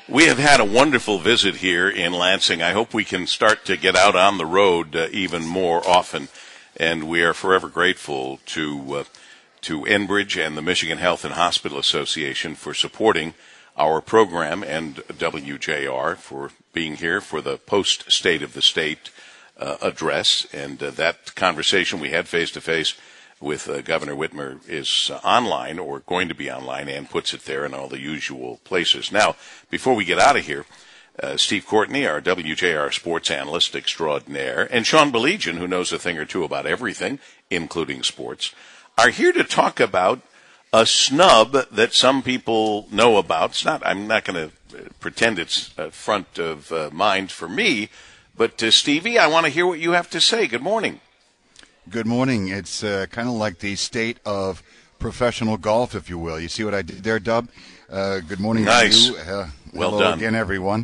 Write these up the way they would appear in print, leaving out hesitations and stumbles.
We have had a wonderful visit here in Lansing. I hope we can start to get out on the road even more often, and we are forever grateful to Enbridge and the Michigan Health and Hospital Association for supporting our program and WJR for being here for the post-State of the State address. And that conversation we had face-to-face with Governor Whitmer is online or going to be online, and puts it there in all the usual places. Now, before we get out of here, Steve Courtney, our WJR sports analyst extraordinaire, and Sean Belegian, who knows a thing or two about everything, including sports, are here to talk about a snub that some people know about. I'm not going to pretend it's front of mind for me, but Stevie, I want to hear what you have to say. Good morning. Good morning. It's kind of like the state of professional golf, if you will. You see what I did there, Dub? Good morning nice. to you. Well hello done. again, everyone.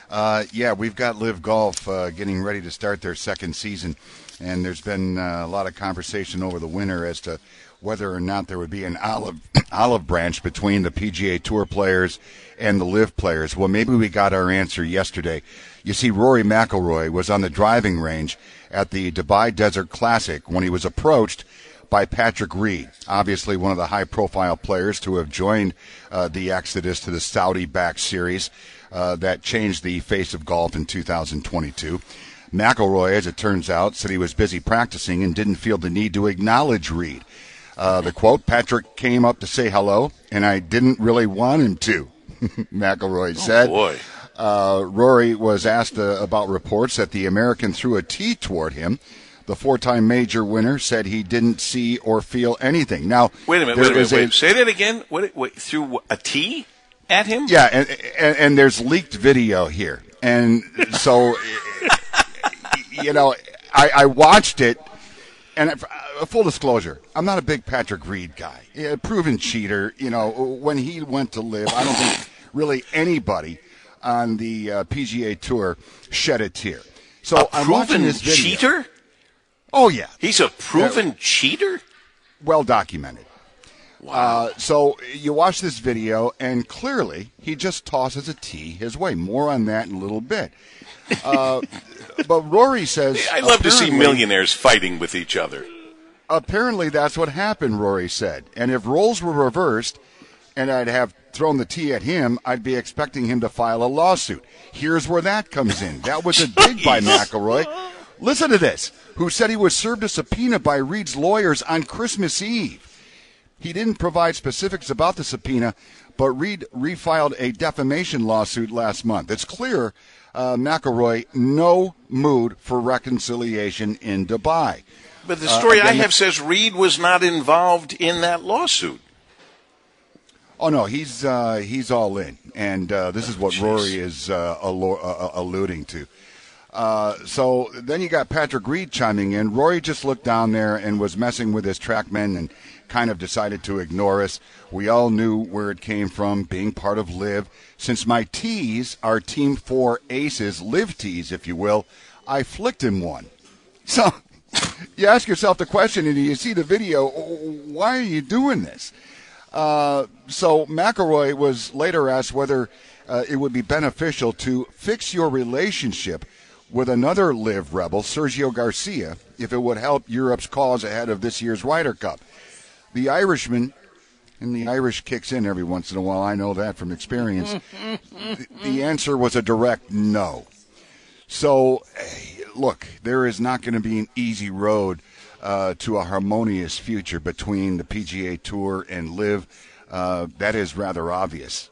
We've got Live Golf getting ready to start their second season, and there's been a lot of conversation over the winter as to whether or not there would be an olive branch between the PGA Tour players and the Live players. Well, maybe we got our answer yesterday. You see, Rory McIlroy was on the driving range at the Dubai Desert Classic when he was approached by Patrick Reed, obviously one of the high-profile players to have joined the exodus to the Saudi-backed series that changed the face of golf in 2022. McIlroy, as it turns out, said he was busy practicing and didn't feel the need to acknowledge Reed. The quote, "Patrick came up to say hello, and I didn't really want him to," McIlroy said. Oh, boy. Rory was asked about reports that the American threw a tee toward him. The four-time major winner said he didn't see or feel anything. Now, wait a minute. Say that again. What, threw a tee at him? Yeah, and there's leaked video here. And so, I watched it, and full disclosure, I'm not a big Patrick Reed guy. Proven cheater. When he went to Live, I don't think really anybody on the PGA Tour shed a tear. So I'm watching this video. Cheater? Oh, yeah. He's a proven cheater? Well documented. Wow. So you watch this video, and clearly he just tosses a tee his way. More on that in a little bit. But Rory says... I love to see millionaires fighting with each other. Apparently that's what happened, Rory said. And if roles were reversed and I'd have thrown the tee at him, I'd be expecting him to file a lawsuit. Here's where that comes in. That was a dig by McIlroy. Listen to this. Who said he was served a subpoena by Reed's lawyers on Christmas Eve. He didn't provide specifics about the subpoena, but Reed refiled a defamation lawsuit last month. It's clear McIlroy, no mood for reconciliation in Dubai. But the story I have says Reed was not involved in that lawsuit. Oh, no, he's all in, and this is what Rory is alluding to. So then you got Patrick Reed chiming in. Rory just looked down there and was messing with his TrackMan and kind of decided to ignore us. We all knew where it came from, being part of Live. Since my tees are Team 4 Aces, Live tees, if you will, I flicked him one. So you ask yourself the question, and you see the video, why are you doing this? So McIlroy was later asked whether it would be beneficial to fix your relationship with another Live rebel, Sergio Garcia, if it would help Europe's cause ahead of this year's Ryder Cup. The Irishman, and the Irish kicks in every once in a while, I know that from experience, the answer was a direct no. So, look, there is not going to be an easy road to a harmonious future between the PGA Tour and Live. That is rather obvious.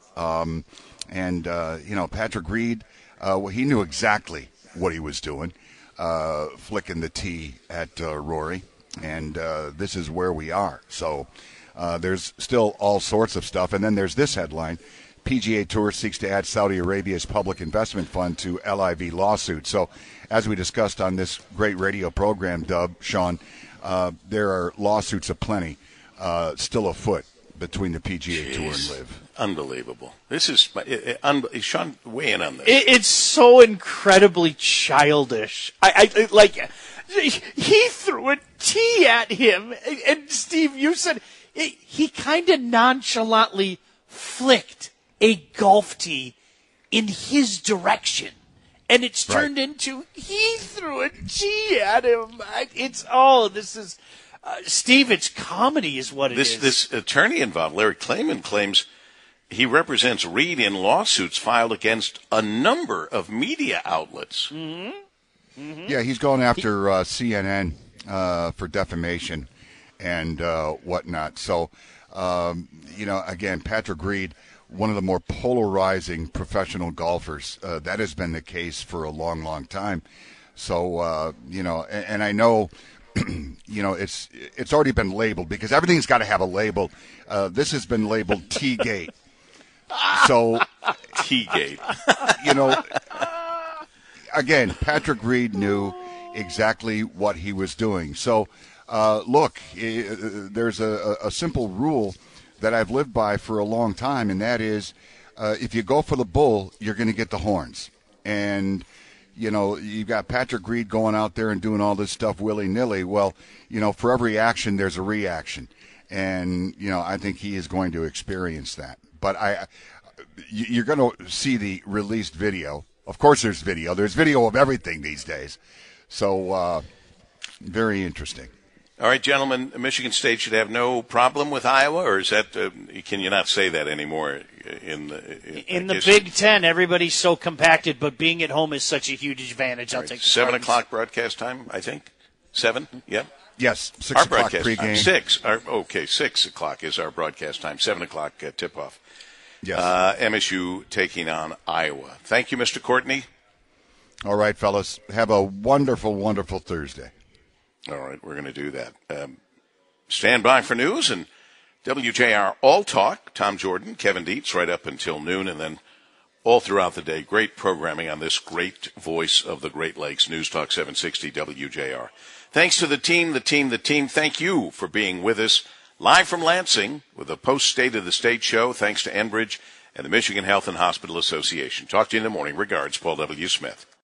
Patrick Reed, he knew exactly what he was doing, flicking the tee at Rory, and this is where we are. So there's still all sorts of stuff. And then there's this headline: PGA Tour seeks to add Saudi Arabia's public investment fund to LIV lawsuit. So as we discussed on this great radio program, Dub, Sean, there are lawsuits aplenty still afoot between the PGA Tour and Live. Unbelievable. This is Sean, weigh in on this. It's so incredibly childish. I like, he threw a tee at him, and Steve, you said he kind of nonchalantly flicked a golf tee in his direction. And it's turned into he threw a T at him. Steve, it's comedy is what it is. This attorney involved, Larry Klayman, claims he represents Reed in lawsuits filed against a number of media outlets. Mm-hmm. Mm-hmm. Yeah, he's going after CNN for defamation and whatnot. So, again, Patrick Reed, one of the more polarizing professional golfers. That has been the case for a long, long time. So, and I know, it's already been labeled because everything's got to have a label. This has been labeled T-Gate. So, T-Gate. Again, Patrick Reed knew exactly what he was doing. So, look, there's a simple rule that I've lived by for a long time, and that is if you go for the bull, you're going to get the horns. And, you've got Patrick Reed going out there and doing all this stuff willy-nilly. Well, for every action, there's a reaction. And, I think he is going to experience that. But you're going to see the released video. Of course there's video. There's video of everything these days. So, very interesting. All right, gentlemen, Michigan State should have no problem with Iowa, or is that can you not say that anymore in the Big Ten? Everybody's so compacted, but being at home is such a huge advantage. I'll take 7 o'clock broadcast time, I think. 7, yep. Yes, 6 our o'clock broadcast pregame. 6 o'clock is our broadcast time. 7 o'clock tip-off. Yes. MSU taking on Iowa. Thank you, Mr. Courtney. All right, fellas. Have a wonderful, wonderful Thursday. All right, we're going to do that. Stand by for news and WJR All Talk. Tom Jordan, Kevin Dietz, right up until noon, and then all throughout the day. Great programming on this great voice of the Great Lakes, News Talk 760 WJR. Thanks to the team. Thank you for being with us live from Lansing with a post-State of the State show. Thanks to Enbridge and the Michigan Health and Hospital Association. Talk to you in the morning. Regards, Paul W. Smith.